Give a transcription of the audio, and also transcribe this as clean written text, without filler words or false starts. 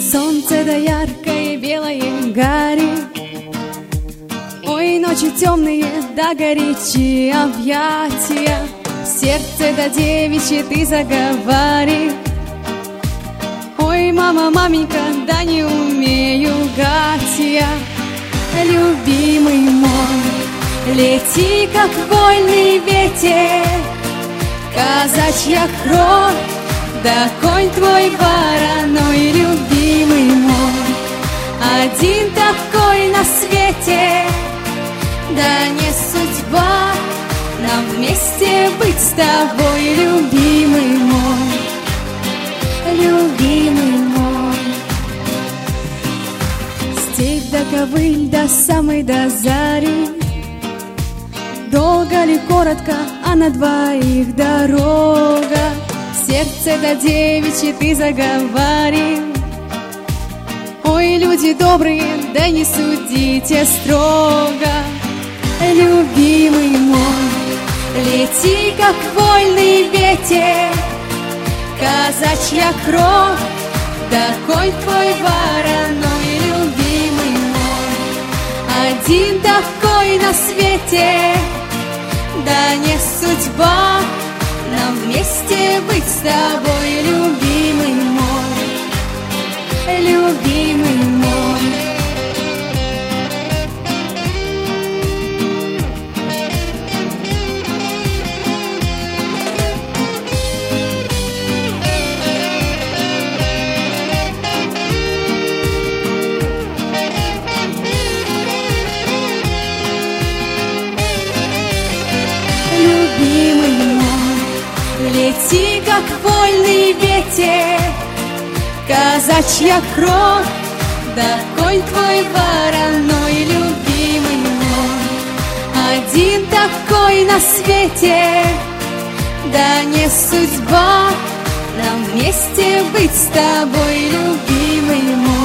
Солнце да яркое белое горит, ой, ночи темные да горячие объятия, сердце да девичье ты заговори. Ой, мама, маменька, да не умею гать я. Любимый мой, лети, как вольный ветер, казачья кровь, да конь твой вороной. Любимый мой, один такой на свете, да не судьба нам вместе быть с тобой. Любимый мой, любимый мой. Степь да ковыль до самой до зари, долго ли, коротко, а на двоих дорога. Сердце да девичье ты заговори. Ой, люди добрые, да не судите строго. Любимый мой, лети, как вольный ветер, казачья кровь, да конь твой вороной. Любимый мой, один такой на свете, да не судьба нам вместе быть с тобой. Любимый мой, любимый мой. Любимый мой, лети, как вольный ветер, казачья кровь, да конь твой вороной. Любимый мой, один такой на свете, да не судьба нам вместе быть с тобой. Любимый мой.